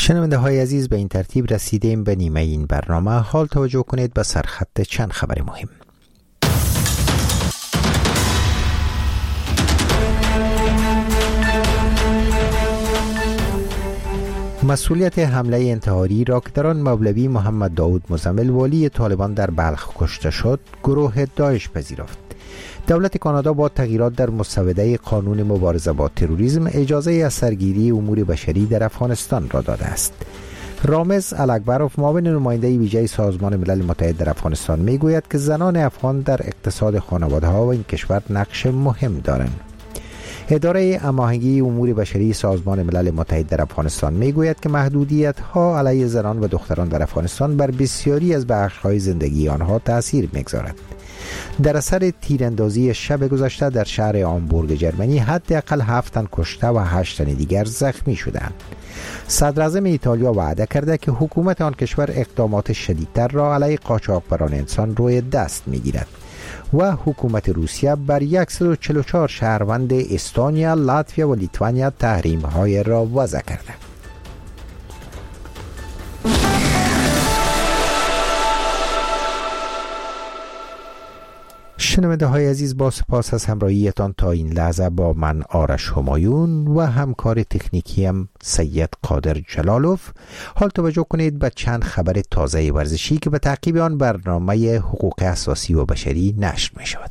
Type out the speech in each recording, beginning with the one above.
شنونده های عزیز، به این ترتیب رسیدیم به نیمه این برنامه. حال توجه کنید به سرخط چند خبر مهم. مسئولیت حمله انتحاری را که در آن مولوی محمد داود مزمل والی طالبان در بلخ کشته شد، گروه داعش پذیرفت. دولت کانادا با تغییرات در مسوده قانون مبارزه با تروریسم اجازه از سرگیری امور بشری در افغانستان را داده است. رامز الاکبروف، معاون نماینده ویژه سازمان ملل متحد در افغانستان، میگوید که زنان افغان در اقتصاد خانواده‌ها و این کشور نقش مهم دارند. اداره هماهنگی امور بشری سازمان ملل متحد در افغانستان میگوید که محدودیت‌ها علیه زنان و دختران در افغانستان بر بسیاری از بخش‌های زندگی آنها تأثیر می‌گذارد. در اثر تیراندازی شب گذشته در شهر آمبورگ جرمنی حداقل 7 تن کشته و 8 تن دیگر زخمی شدند. صدر اعظم ایتالیا وعده کرده که حکومت آن کشور اقدامات شدیدتر را علیه قاچاقبران انسان روی دست میگیرد و حکومت روسیه بر 144 شهروند استونیا، لاتویا و لیتوانیا تحریم‌های را وضع کرده. شنونده های عزیز، با سپاس از همراهیتان تا این لحظه با من آرش همایون و همکار تکنیکیم سید قادر جلالوف. حال توجه کنید به چند خبر تازه ورزشی که به تعقیب آن برنامه حقوق اساسی و بشری نشر می شود.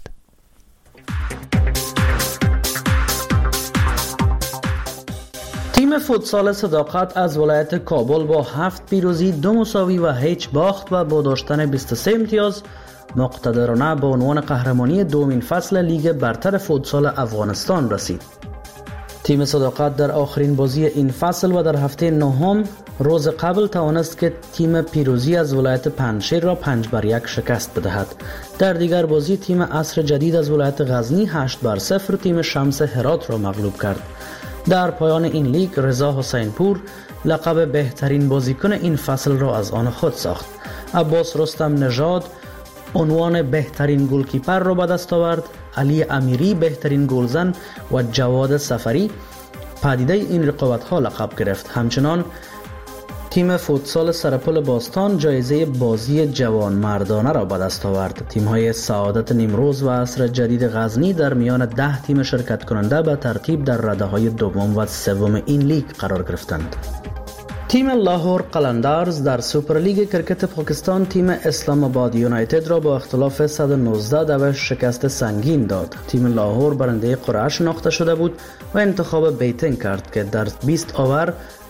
تیم فوتسال صداقت از ولایت کابل با 7 پیروزی، 2 مساوی و هیچ باخت و با داشتن 23 امتیاز مقتدرانه به عنوان قهرمانی دومین فصل لیگ برتر فوتسال افغانستان رسید. تیم صداقت در آخرین بازی این فصل و در هفته نهم روز قبل توانست که تیم پیروزی از ولایت پنجشیر را 5-1 شکست بدهد. در دیگر بازی تیم عصر جدید از ولایت غزنی 8-0 تیم شمس هرات را مغلوب کرد. در پایان این لیگ رضا حسین پور لقب بهترین بازیکن این فصل را از آن خود ساخت. عباس رستم نژاد عنوان بهترین گلکیپر را به دست آورد. علی امیری بهترین گلزن و جواد سفری پدیده این رقابت‌ها لقب گرفت. همچنان تیم فوتسال سرپل باستان جایزه بازی جوان مردانه را به دست آورد. تیم‌های سعادت نیمروز و عصر جدید غزنی در میان 10 تیم شرکت کننده به ترتیب در رده‌های دوم و سوم این لیگ قرار گرفتند. تیم لاهور قلندرز در سوپر لیگ کرکت پاکستان تیم اسلام آباد یونایتد را با اختلاف 119 شکست سنگین داد. تیم لاهور برنده قرعه شناخته شده بود و انتخاب بیتینگ کرد که در 20 اوور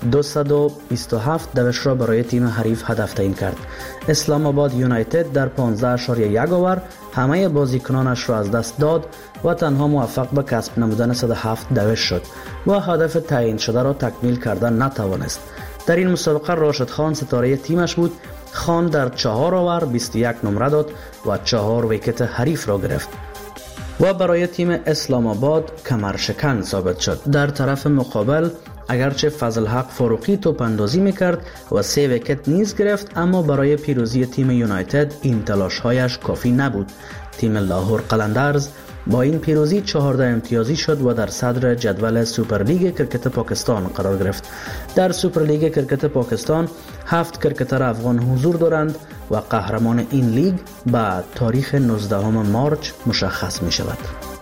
227 دوش را برای تیم حریف هدف تعیین کرد. اسلام آباد یونایتد در 15.1 اوور همه بازیکنانش را از دست داد و تنها موفق به کسب نمودن 107 دوش شد و هدف تعیین شده را تکمیل کردن نتوانست. در این مسابقه راشد خان ستاره تیمش بود. خان در 4 اوور 21 نمره داد و 4 ویکت حریف را گرفت و برای تیم اسلام آباد کمرشکن ثابت شد. در طرف مقابل اگرچه فضل حق فاروقی توپ اندازی میکرد و 3 ویکت نیز گرفت، اما برای پیروزی تیم یونایتد این تلاش‌هایش کافی نبود. تیم لاهور قلندرز با این پیروزی 14 امتیازی شد و در صدر جدول سوپر لیگ کرکت پاکستان قرار گرفت. در سوپر لیگ کرکت پاکستان 7 کرکتر افغان حضور دارند و قهرمان این لیگ به تاریخ 19 مارچ مشخص می شود.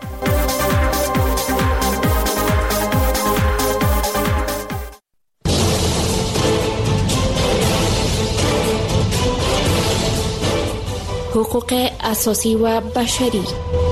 حقوق اساسی و بشری.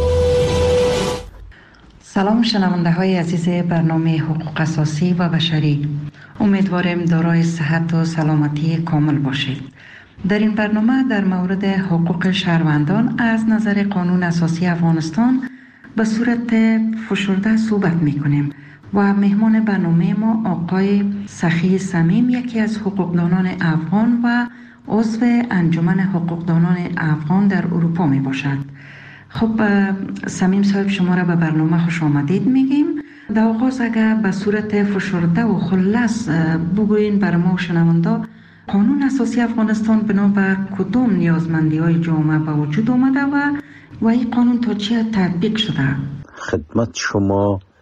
سلام شنونده های عزیز برنامه حقوق اساسی و بشری، امیدواریم دارای صحت و سلامتی کامل باشید. در این برنامه در مورد حقوق شهروندان از نظر قانون اساسی افغانستان به صورت فشرده صحبت می کنیم و مهمان برنامه ما آقای سخی صمیم، یکی از حقوقدانان افغان و عضو انجمن حقوقدانان افغان در اروپا می باشد. خب صمیم صاحب، شما را به برنامه خوش آمدید میگیم. در آغاز اگر به صورت فشرده و خلاص بگوین بر ما شنونده، قانون اساسی افغانستان بنابر کدام نیازمندی های جامعه به وجود آمده و این قانون تا چه تطبیق شده؟ خدمت شما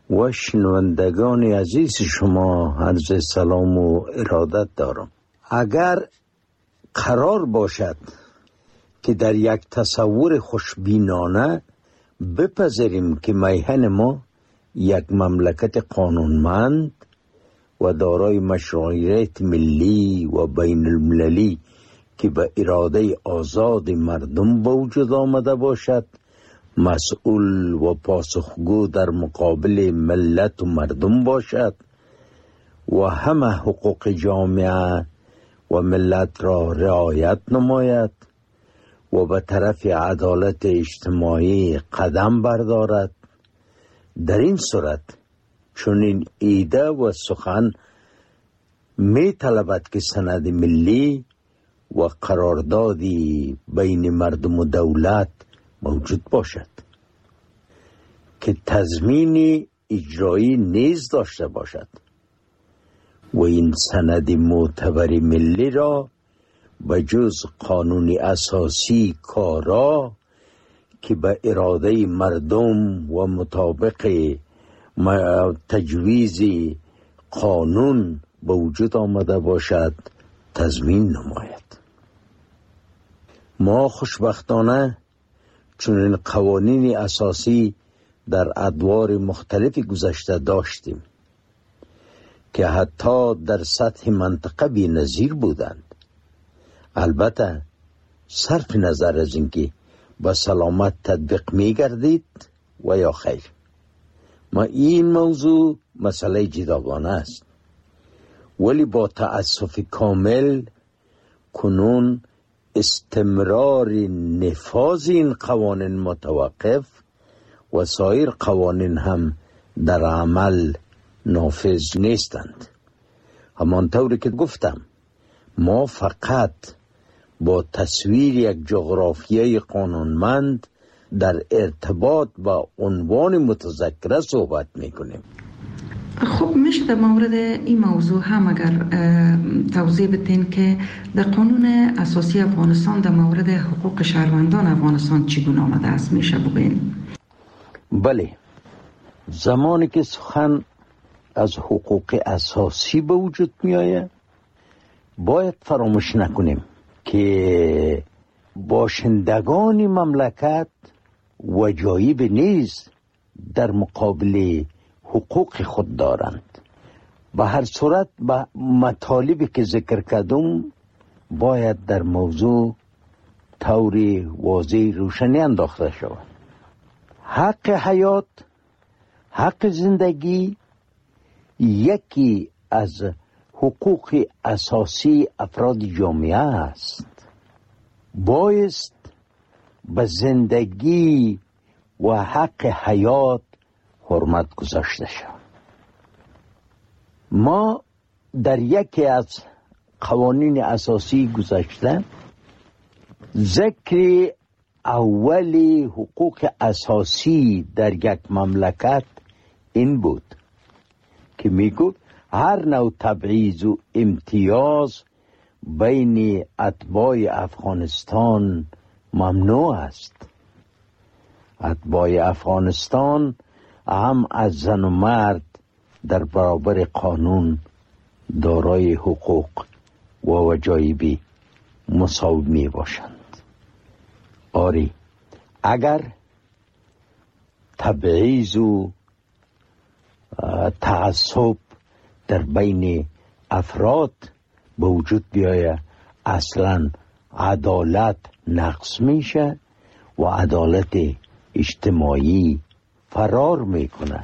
و شنوندگان عزیز شما عرض سلام و ارادت دارم. اگر قرار باشد که در یک تصور خوشبینانه بپذیریم که میهن ما یک مملکت قانونمند و دارای مشروعیت ملی و بین المللی که به اراده آزاد مردم به وجود آمده باشد، مسئول و پاسخگو در مقابل ملت و مردم باشد و همه حقوق جامعه و ملت را رعایت نماید و به طرف عدالت اجتماعی قدم بردارد، در این صورت چنین ایده و سخن می طلبد که سند ملی و قراردادی بین مردم و دولت موجود باشد که تضمین اجرایی نیز داشته باشد و این سند معتبر ملی را به جز قانون اساسی کارا که به اراده مردم و مطابق تجویز قانون به وجود آمده باشد تضمین نماید. ما خوشبختانه چنین قوانین اساسی در ادوار مختلف گذشته داشتیم که حتی در سطح منطقه بی نظیر بودند. البته صرف نظر از اینکه با سلامت تطبیق می گردید و یا خیر. ما این موضوع مسئله جداگانه است، ولی با تأسف کامل کنون استمرار نفاذ این قوانین متوقف و سایر قوانین هم در عمل نافذ نیستند. همانطوری که گفتم، ما فقط با تصویر یک جغرافیای قانونمند در ارتباط با عنوان متذکره صحبت میکنیم. خب میشه در مورد این موضوع هم اگر توضیح بدین که در قانون اساسی افغانستان در مورد حقوق شهروندان افغانستان چگونه آمده است، میشه بگین؟ بله، زمانی که سخن از حقوق اساسی به وجود می آید باید فراموش نکنیم که باشندگان مملکت وجایب نیز در مقابل حقوق خود دارند. به هر صورت به مطالبی که ذکر کردم باید در موضوع طور واضح روشنی انداخته شود. حق حیات، حق زندگی یکی از حقوق اساسی افراد جامعه است. بایست به زندگی و حق حیات حرمت گذاشته شود. ما در یکی از قوانین اساسی گذشته ذکر اولی حقوق اساسی در یک مملکت این بود که میگو هر نوع تبعیض و امتیاز بین اتباع افغانستان ممنوع است. اتباع افغانستان هم از زن و مرد در برابر قانون دارای حقوق و وجایب مساوی می باشند. آری، اگر تبعیض و تعصب در بین افراد به وجود بیاید، اصلا عدالت نقص میشه و عدالت اجتماعی فرار میکنه.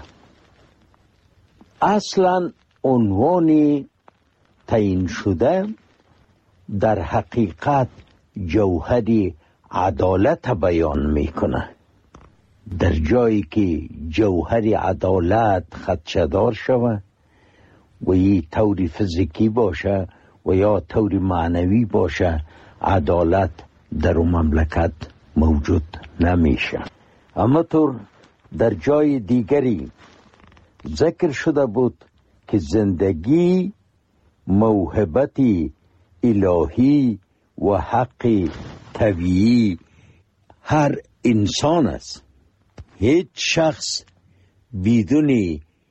اصلا عنوان تعیین شده در حقیقت جوهر عدالت بیان میکنه. در جایی که جوهر عدالت خدشه‌دار شود و یه طور فیزیکی باشه و یا طور معنوی باشه، عدالت در اون مملکت موجود نمیشه. اما طور در جای دیگری ذکر شده بود که زندگی موهبت الهی و حق طبیعی هر انسان است. هیچ شخص بدون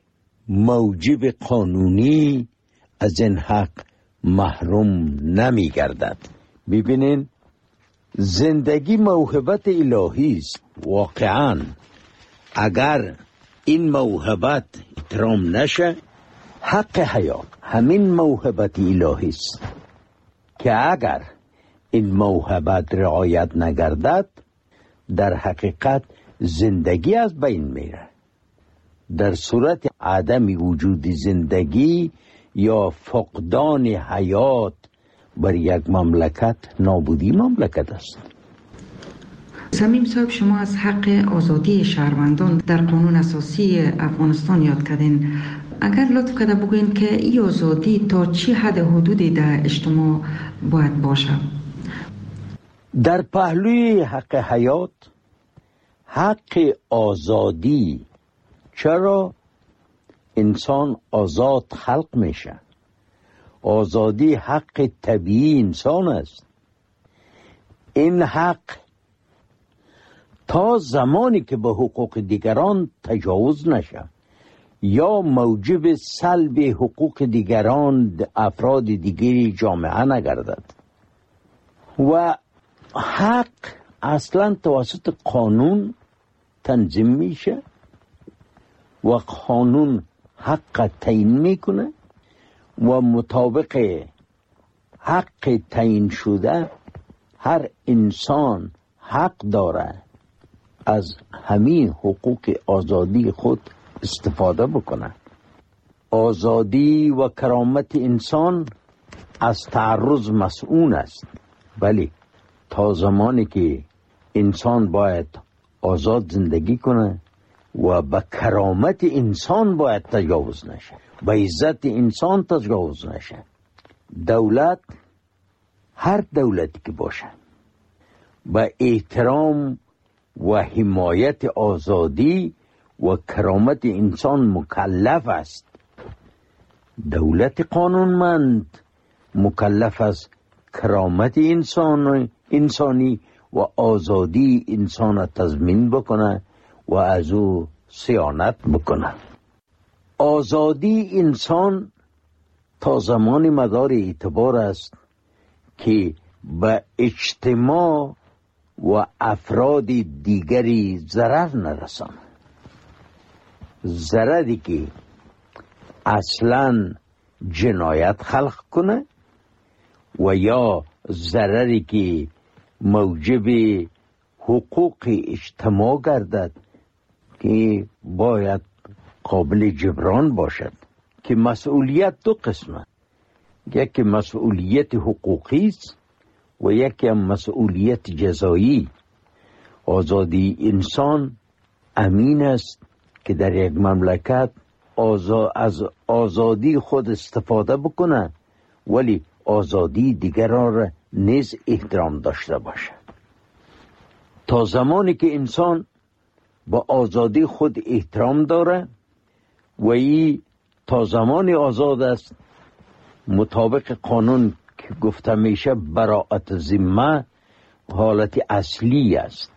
موجب قانونی از این حق محروم نمی گردد. ببینین زندگی موهبت الهی است. واقعا اگر این موهبت احترام نشه، حق حیات همین موهبت الهی است که اگر این موهبت رعایت نگردد در حقیقت زندگی از بین میره. در صورت عدم وجود زندگی یا فقدان حیات بر یک مملکت نابودی مملکت است. صمیم صاحب، شما از حق آزادی شهروندان در قانون اساسی افغانستان یاد کردین. اگر لطف کرده بگوین که این آزادی تا چی حد حدودی در اجتماع باید باشه؟ در پهلوی حق حیات، حق آزادی، چرا انسان آزاد خلق میشه؟ آزادی حق طبیعی انسان است. این حق تا زمانی که به حقوق دیگران تجاوز نشه یا موجب سلب حقوق دیگران افراد دیگری جامعه نگردد. و حق اصلا توسط قانون تنظیم میشه و قانون حق تعیین میکنه و مطابق حق تعیین شده هر انسان حق داره از همین حقوق آزادی خود استفاده بکنه. آزادی و کرامت انسان از تعرض مسئول است، ولی تا زمانی که انسان باید آزاد زندگی کنه و به کرامت انسان باید تجاوز نشه، به عزت انسان تجاوز نشه. دولت، هر دولتی که باشه، به احترام و حمایت آزادی و کرامت انسان مکلف است. دولت قانونمند مکلف است کرامت انسانی و آزادی انسان را تضمین بکنه و از او صیانت بکنه. آزادی انسان تا زمان مدار اعتبار است که به اجتماع و افراد دیگری ضرر نرسانه. ضرری که اصلا جنایت خلق کنه و یا ضرری که موجب حقوق اجتماع گردد که باید قابل جبران باشد. که مسئولیت دو قسمه، یکی مسئولیت حقوقی است و یکی مسئولیت جزایی. آزادی انسان امین است که در یک مملکت از آزادی خود استفاده بکنه، ولی آزادی دیگران را نیز احترام داشته باشه. تا زمانی که انسان با آزادی خود احترام داره و ای تا زمانی آزاد است، مطابق قانون که گفته میشه براءت ذمه حالت اصلی است.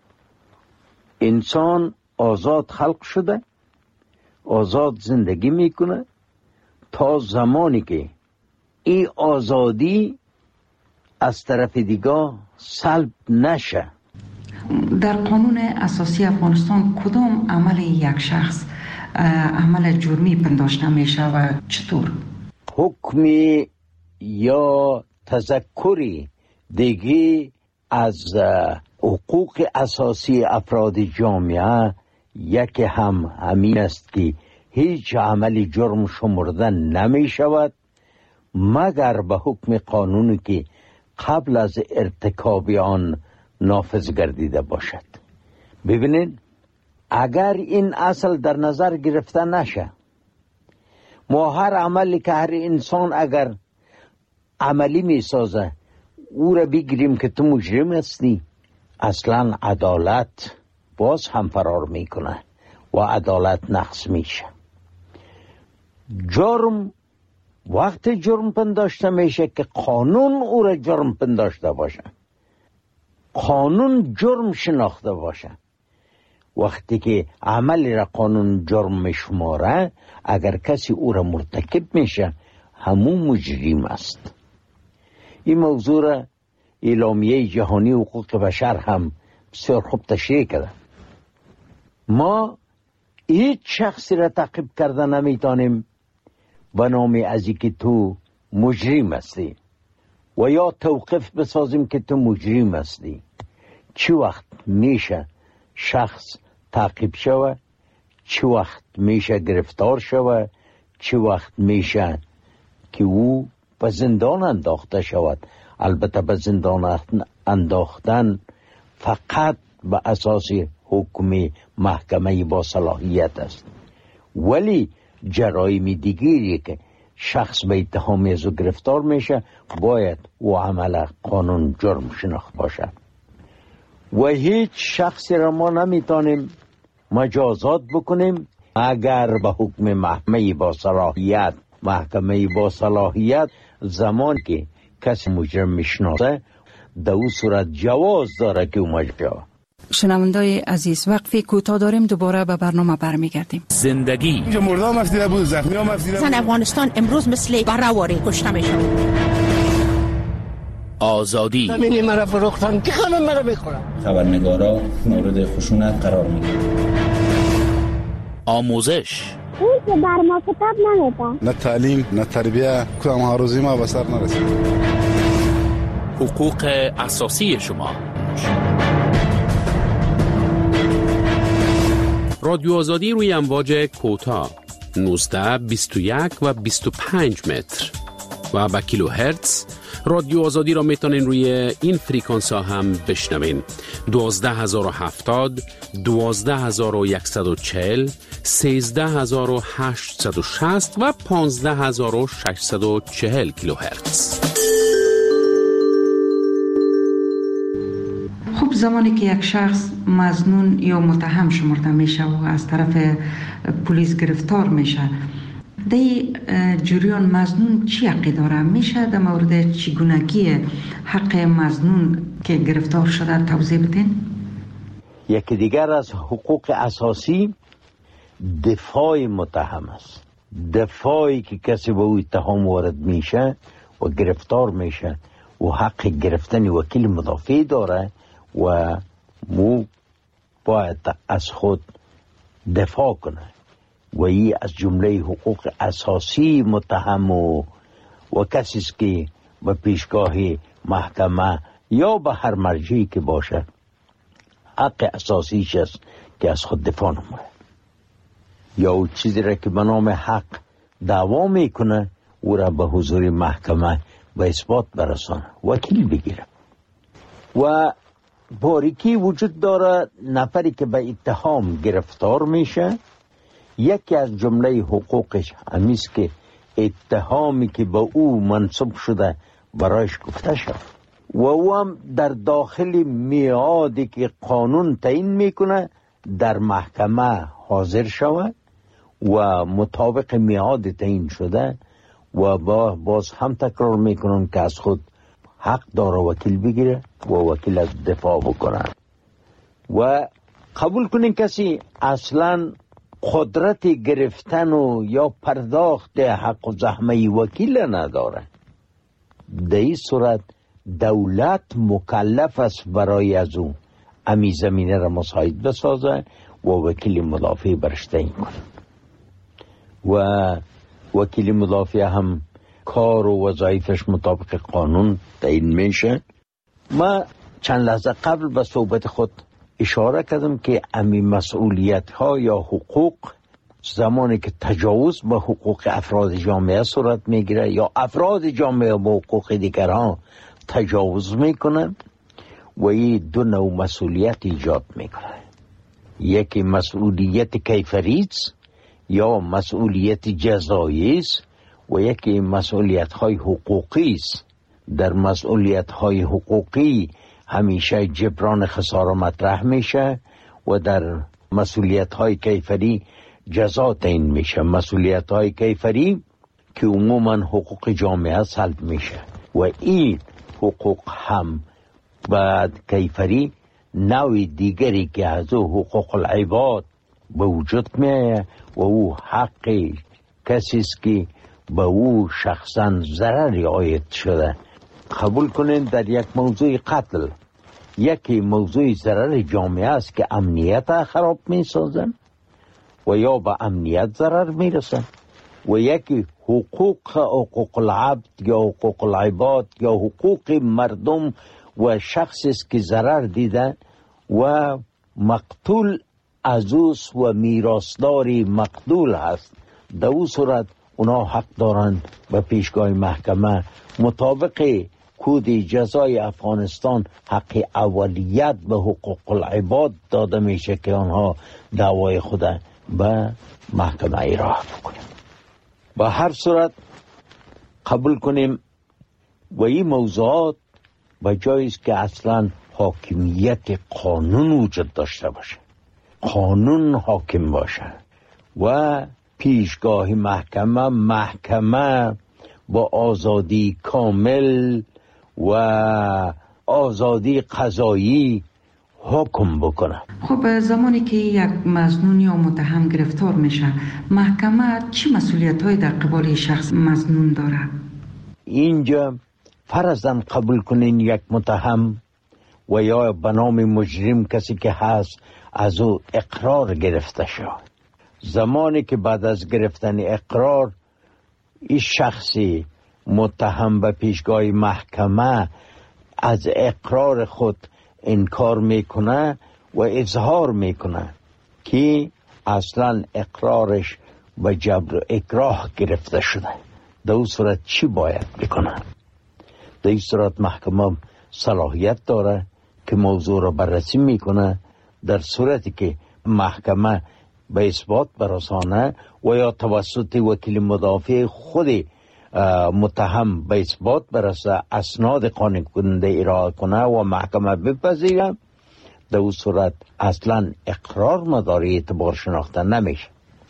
انسان آزاد خلق شده، آزاد زندگی میکنه تا زمانی که این آزادی از طرف دیگه سلب نشه. در قانون اساسی افغانستان کدام عمل یک شخص عمل جرمی پنداشته میشه و چطور؟ حکمی یا تذکری دیگه از حقوق اساسی افراد جامعه یکی همین است که هیچ عمل جرم شمرده نمی شود مگر به حکم قانونی که قبل از ارتکاب آن نافذ گردیده باشد. ببینید، اگر این اصل در نظر گرفته نشه، ما هر عملی که هر انسان اگر عملی می سازه او را بگیریم که تو مجرم هستی، اصلا عدالت باز هم فرار میکنه و عدالت نقص میشه. جرم وقت جرم پنداشته میشه که قانون او را جرم پنداشته باشه، قانون جرم شناخته باشه وقتی که عمل را قانون جرم میشماره، اگر کسی او را مرتکب میشه همون مجرم است. این موضوع را اعلامیه جهانی حقوق بشر هم بسیار خوب تشریح کرده. ما هیچ شخصی را تعقیب کرده نمیتونیم به نام از اینکه تو مجرم هستی و یا توقیف بسازیم که تو مجرم هستی. چه وقت میشه شخص تعقیب شوه، چه وقت میشه گرفتار شوه، چه وقت میشه که او به زندان انداخته شود. البته به زندان انداختن فقط به اساس حکم محکمه با صلاحیت است، ولی جرایم دیگری که شخص به اتهام از او گرفتار میشه باید او عمل قانون جرم شناخته باشد و هیچ شخصی را ما نمیتونیم مجازات بکنیم اگر به حکم محکمه با صلاحیت زمان که کسی مجرم میشناسه در او صورت جواز داره که او مجرم. شنوندای عزیز، وقفی کوتاه داریم، دوباره به برنامه برمیگردیم. زندگی اینجا مردم افزیده بود، زخمی هم افزیده بود. زن افغانستان امروز مثل برآوری کشته میشه. آزادی زمینی مرا فروختن که همه مرا بخورن. خبرنگارا مورد خشونت قرار میگیرن. آموزش اون که بر ما کتاب نمیده. نه تعلیم نه تربیه، کدام ها روزی ما به سر نرسید. حقوق اساسی شما. رادیو آزادی روی امواج کوتاه 19 21 و 25 متر و با کیلوهرتز. رادیو آزادی را میتونین روی این فریکانس ها هم بشنوین. 12070 12140 13860 و 15640 کیلوهرتز. خب زمانی که یک شخص مظنون یا متهم شمرده میشه و از طرف پلیس گرفتار میشه، در جریان مظنون چی حقی داره؟ میشه در مورد چگونگی حق مظنون که گرفتار شده توضیح بدین؟ یکی دیگر از حقوق اساسی دفاع متهم است. دفاعی که کسی به او اتهام وارد میشه و گرفتار میشه و حق گرفتن وکیل مدافع داره و مو باید از خود دفاع کنه و این از جمله حقوق اساسی متهم و کسی است که به پیشگاه محکمه یا به هر مرجعی که باشه حق اساسیش است که از خود دفاع نمونه یا او چیزی را که به نام حق دعوا میکنه او را به حضور محکمه به اثبات برسانه، وکیل بگیره. و باریکی وجود داره نفری که به اتهام گرفتار میشه، یکی از جمله حقوقش همیست که اتهامی که به او منصوب شده برایش گفته شد و او هم در داخل میعادی که قانون تعیین میکنه در محکمه حاضر شود و مطابق میعاد تعیین شده و باز هم تکرار میکنن که از خود حق داره وکیل بگیره و وکیل از دفاع بکنه. و قبول کنین کسی اصلا قدرت گرفتن و یا پرداخت حق و زحمه وکیل نداره، در این صورت دولت مکلف است برای از اون امی زمینه را مساعد بسازه و وکیل مدافع برش تعیین کنه و وکیل مدافع هم کار و وظایفش مطابق قانون تعیین میشه. ما چند لحظه قبل به صحبت خود اشاره کردم که امی مسئولیت ها یا حقوق زمانی که تجاوز به حقوق افراد جامعه صورت میگیره یا افراد جامعه با حقوق دیگران تجاوز میکنن و این دو نوع مسئولیت ایجاد میکنه. یکی مسئولیت کیفری یا مسئولیت جزایی است و یکی مسئولیت های حقوقی است. در مسئولیت های حقوقی همیشه جبران خسارة مطرح میشه و در مسئولیت های کیفری جزا تعیین میشه. مسئولیت های کیفری که عموما حقوق جامعه سلب میشه و این حقوق هم بعد کیفری نوع دیگری که از او حقوق العباد به وجود میآید و او حق کسی است که به او شخصا ضرری عاید شده. قبول کنین در یک موضوع قتل یکی موضوع ضرر جامعه است که امنیت خراب می سازن و یا به امنیت ضرر می رسن و یکی حقوق العبد یا حقوق العباد یا حقوق مردم و شخصی است که ضرر دیدن و مقتول از اوست و میراثداری مقتول هست. در او صورت اونا حق دارند به پیشگاه محکمه مطابق کود جزای افغانستان حق اولیت به حقوق العباد داده میشه که آنها دعوای خود به محکمه ایراه بکنیم. به هر صورت قبول کنیم و این موضوعات به جایی است که اصلا حاکمیت قانون وجود داشته باشه، قانون حاکم باشه و پیشگاه محکمه با آزادی کامل و آزادی قضایی حکم بکنه. خب زمانی که یک مظنون یا متهم گرفتار میشه، محکمه چی مسئولیت‌هایی در قبال شخص مظنون داره؟ اینجا فرضاً قبول کنین یک متهم و یا به نام مجرم کسی که هست از او اقرار گرفته شد. زمانی که بعد از گرفتن اقرار این شخصی متهم به پیشگاه محکمه از اقرار خود انکار میکنه و اظهار میکنه که اصلا اقرارش به جبر و اکراه گرفته شده، در اون صورت چی باید بکنه؟ در این صورت محکمه صلاحیت داره که موضوع را بررسی میکنه. در صورتی که محکمه به اثبات برسانه و یا توسط وکیل مدافع خود متهم به اثبات برسه، اسناد قانع کننده ارائه کنه و محکمه بپذیره، در اون صورت اصلا اقرار مداری اعتبار شناخته نمیشه.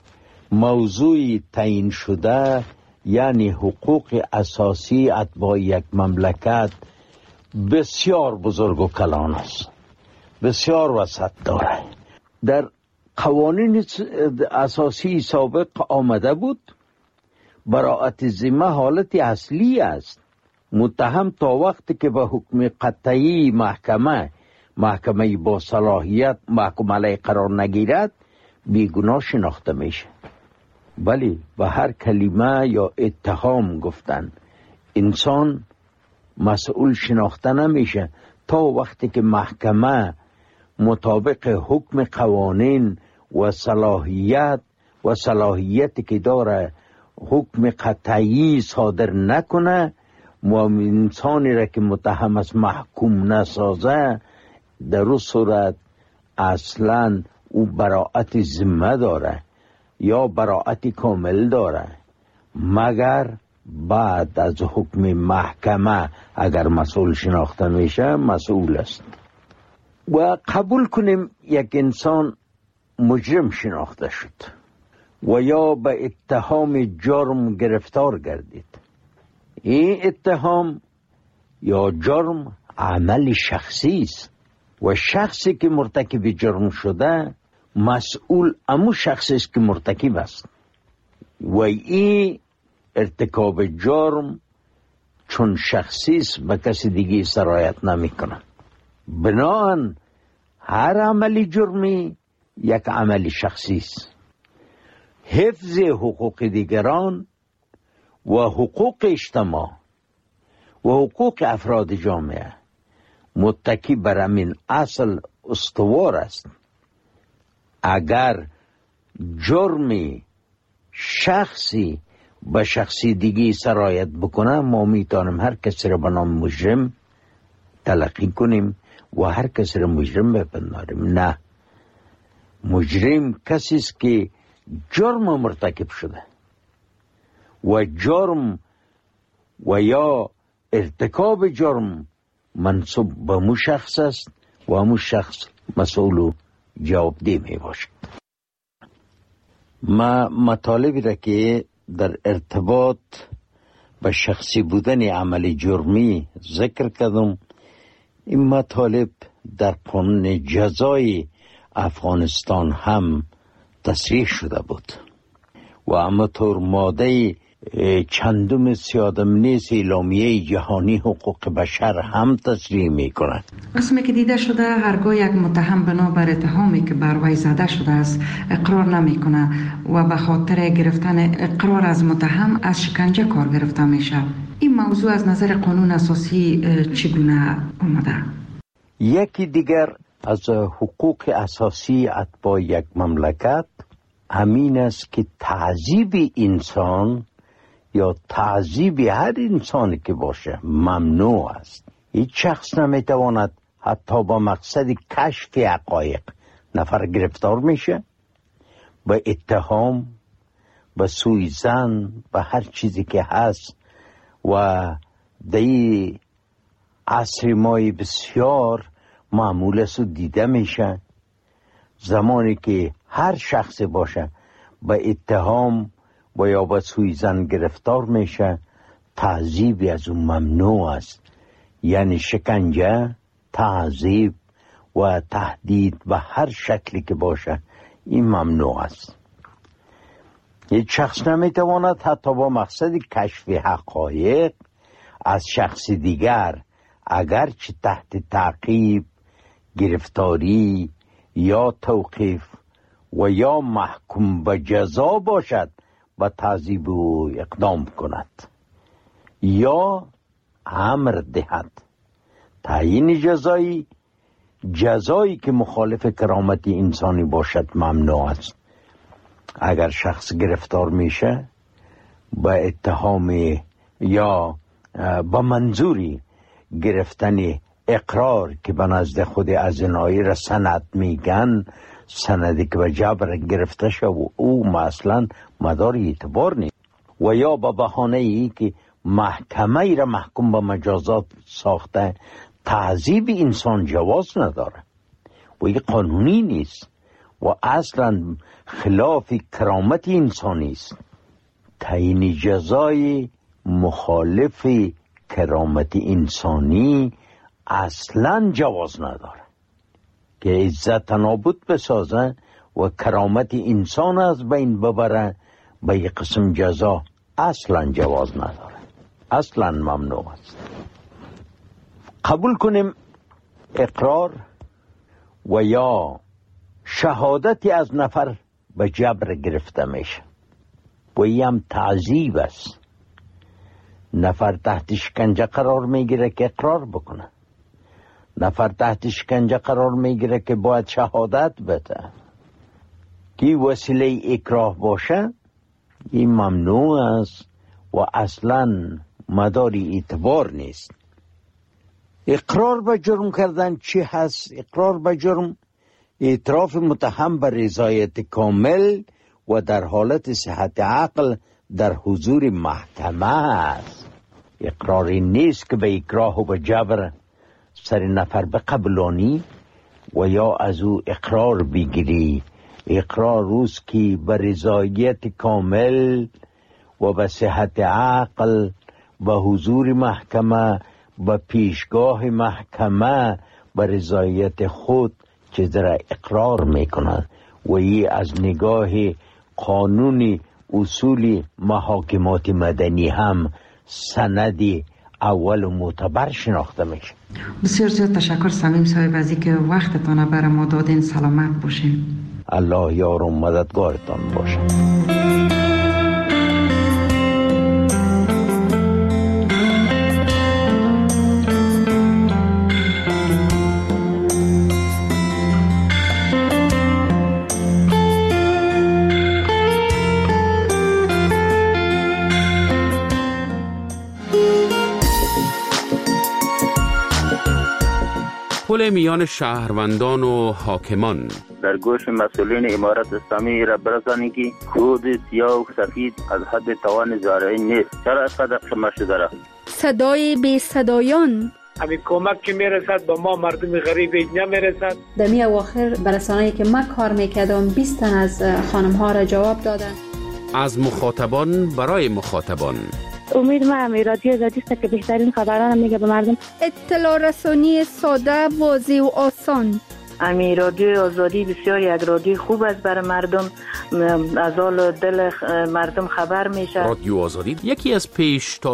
موضوع تعیین شده یعنی حقوق اساسی اتباع یک مملکت بسیار بزرگ و کلان است، بسیار وسعت داره. در قوانین اساسی سابق آمده بود براءت ذمه حالت اصلی است. متهم تا وقتی که به حکم قطعی محکمه با صلاحیت محکوم علیه قرار نگیرد بیگناه شناخته میشه. ولی به هر کلمه یا اتهام گفتن انسان مسئول شناخته نمیشه تا وقتی که محکمه مطابق حکم قوانین و صلاحیتی که داره حکم قطعی صادر نکنه و انسانی را که متهم است محکوم نسازه، در اون صورت اصلا او براءت ذمه داره یا براءت کامل داره، مگر بعد از حکم محکمه اگر مسئول شناخته میشه مسئول است. و قبول کنیم یک انسان مجرم شناخته شد و یا به اتهام جرم گرفتار گردید. این اتهام یا جرم عمل شخصی است و شخصی که مرتکب جرم شده مسئول امو شخصی است که مرتکب است و این ارتکاب جرم چون شخصی است به کسی دیگه سرایت نمی کنه. بنابراین هر عملی جرمی یک عمل شخصی است. حفظ حقوق دیگران و حقوق اجتماع و حقوق افراد جامعه متکی بر همین اصل استوار است. اگر جرمی شخصی به شخصی دیگی سرایت بکنه، ما میتونیم هر کسی را به نام مجرم تلقی کنیم و هر کسی را مجرم بپنداریم. نه، مجرم کسی است که جرم مرتکب شده و جرم و یا ارتکاب جرم منصوب به مو شخص است و همون شخص مسئول و جوابدeh می باشد. ما مطالبی را که در ارتباط به شخصی بودن عمل جرمی ذکر کردم، این مطالب در قانون جزای افغانستان هم تصریح شده بود و همانطور ماده چندم 31 اعلامیه جهانی حقوق بشر هم تصریح میکنند. رسمی که دیده شده هرگاه یک متهم بنابر اتهامی که بر وی زده شده است اقرار نمیکنه و به خاطر گرفتن اقرار از متهم از شکنجه کار گرفته میشه. این موضوع از نظر قانون اساسی چگونه آمده؟ یکی دیگر از حقوق اساسی اتباع یک مملکت همین است که تعذیب انسان یا تعذیب هر انسانی که باشه ممنوع است. هیچ شخص نمیتواند حتی با مقصد کشف حقایق نفر گرفتار میشه، به اتهام، به سوءظن، به هر چیزی که هست. و در عصر ما بسیار معمول است و دیده میشه زمانی که هر شخص باشه به اتهام و یا به سوءظن گرفتار میشه، تعذیب از اون ممنوع است. یعنی شکنجه، تعذیب و تهدید به هر شکلی که باشه این ممنوع است. یک شخص نمیتواند حتی با مقصد کشف حقایق از شخص دیگر اگرچه تحت تعقیب، گرفتاری یا توقیف و یا محکوم به جزا باشد و تعذیب او اقدام کند یا امر دهد. تعیین جزایی که مخالف کرامت انسانی باشد ممنوع است. اگر شخص گرفتار میشه با اتهام یا با منظوری گرفتن اقرار که به نزد خود ازنایی را سند میگن، سندی که به جبر گرفته شد و او مثلا مدار اعتبار نیست، و یا با بهانه ای که محکمه ای را محکوم به مجازات ساخته، تعذیب انسان جواز نداره و این قانونی نیست و اصلا خلاف کرامت انسانی است. تعیین جزای مخالف کرامت انسانی اصلا جواز نداره که عزت نابود بسازه و کرامت انسان از بین ببره. به یک قسم جزا اصلا جواز نداره، اصلا ممنوع است. قبول کنیم اقرار و یا شهادتی از نفر به جبر گرفته میشه و این هم تعذیب است. نفر تحت شکنجه قرار میگیره که اقرار بکنه، نفر تحت شکنجه قرار میگیره که باید شهادت بده. که وسیله اکراه باشه این ممنوع است و اصلا مداری اعتبار نیست. اقرار به جرم کردن چی هست؟ اقرار به جرم اعتراف متهم به رضایت کامل و در حالت صحت عقل در حضور محکمه است. اقراری نیست که به اکراه و به جبر سر نفر بقبلانی و یا از او اقرار بگیری. اقرار روز که به رضایت کامل و به صحت عقل به حضور محکمه به پیشگاه محکمه به رضایت خود چیز را اقرار میکنند و این از نگاه قانون اصول محاکمات مدنی هم سندی اول و معتبر شناخته میشه. بسیار زیاد تشکر صمیم صاحب از اینکه وقتتان برای ما دادین. سلامت باشین. الله یار و مددگارتان باشه. پل میان شهروندان و حاکمان. در گوش مسئولین امارت اسلامی را برسانید که کود سیاه و سفید از حد توان زارعی نیست. چرا اینقدر قمه شده را؟ صدای بی صدایان. همین کمک که میرسد به ما مردم غریب نمیرسد. در می اواخر برسانه‌ای که من کار میکردم 20 تن از خانم ها را جواب دادن. از مخاطبان برای مخاطبان. امید ما رادیو آزادی است که بهترین خبران میگه به مردم. اطلاع رسانی ساده، واضح و آسان. امی رادیو آزادی بسیار یک رادیو خوب است برای مردم، از حال دل مردم خبر میشه. رادیو آزادی یکی از پیش